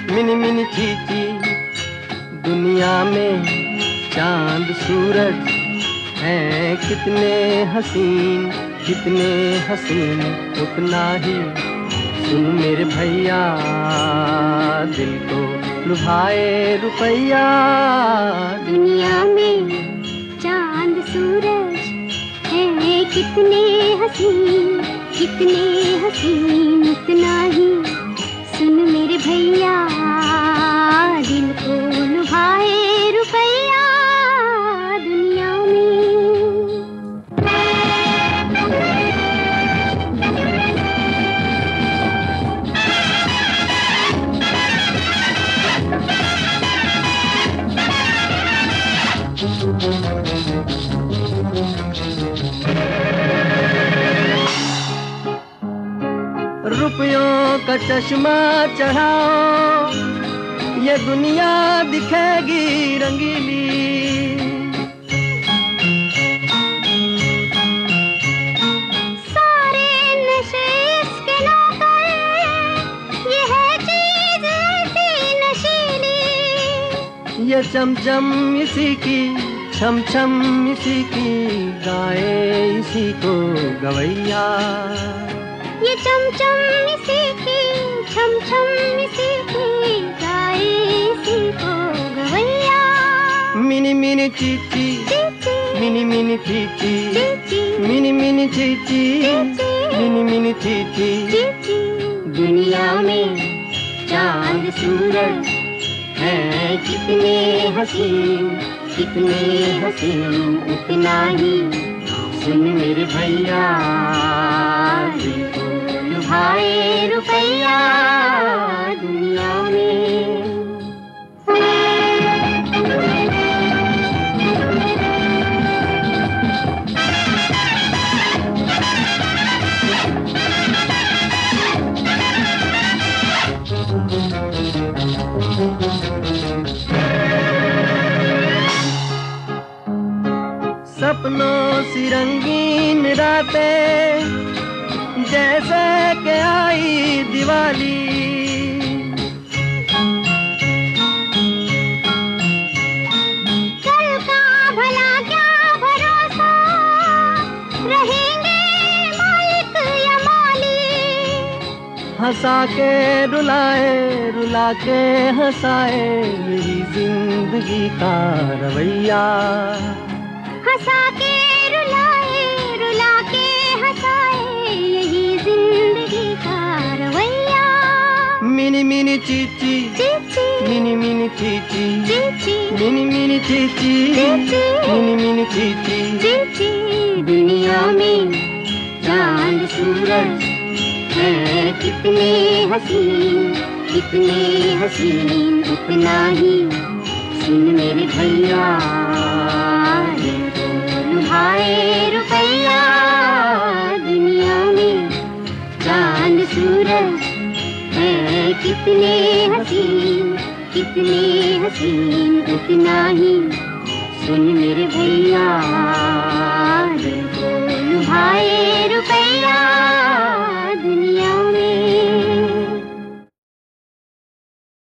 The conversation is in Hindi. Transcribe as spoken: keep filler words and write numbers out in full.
मिनी मिनी चीची, दुनिया में चांद सूरज हैं कितने हसीन, कितने हसीन, उतना ही सुन मेरे भैया, दिल को लुभाए रुपैया। दुनिया में चांद सूरज हैं कितने हसीन, कितने हसीन, उतना ही सुन मेरे भैया, दिल को लुभाए रुपैया। दुनिया में रुपयों का चश्मा चढ़ाओ, ये दुनिया दिखेगी रंगीली। सारे नशे इसके नौकर, ये है चीज ऐसी नशीली। ये चमचम इसी की, छम छम इसी की, गाए इसी को गवैया। ये चमचम इसी की, छम छम इसी की, गाए इसी को गवैया। मिनी मिनी चीची, मिनी मिनी चीची, मिनी मिनी चीची, मिनी मिनी चीची। दुनिया में चांद सूरज हैं कितने हसीन, कितने हसीन, उतना ही सुन मेरे भैया, दिल को लुभाए रुपैया। दुनिया में सपनों सी रंगीन रातें, जैसे के आई दिवाली। कल का भला क्या भरोसा, रहेंगे मालिक या माली। हंसा के रुलाए, रुला के हंसाए, यही जिंदगी का रवैया। हंसा के रुलाए, रुला के हंसाए, यही जिंदगी का रवैया। मिनी मिनी चीची, मिनी मिनी चीची, मिनी मिनी चीची, मिनी मिनी चीची। दुनिया में चांद सूरज हैं कितने हसीन, कितने हसीन, उतना ही सुन मेरे भैया, दिल को लुभाए रुपैया। दुनिया में चांद सूरज हैं कितने हसीन, कितने हसीन, उतना ही सुन मेरे भैया।